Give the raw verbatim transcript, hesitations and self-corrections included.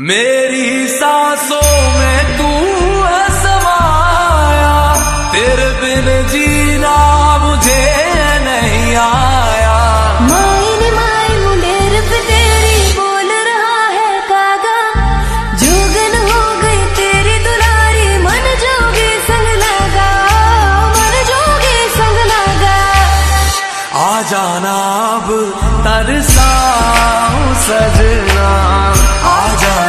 मेरी सांसों में तू है समाया, तेरे बिन जीना मुझे नहीं आया। माइन माइन मुंडेर पे तेरी बोल रहा है कागा, जोगन हो गई तेरी दुलारी, मन जोगे संग लगा, मन जोगे संग लगा। आ जाना अब तरसाऊं सजना, आ जाना।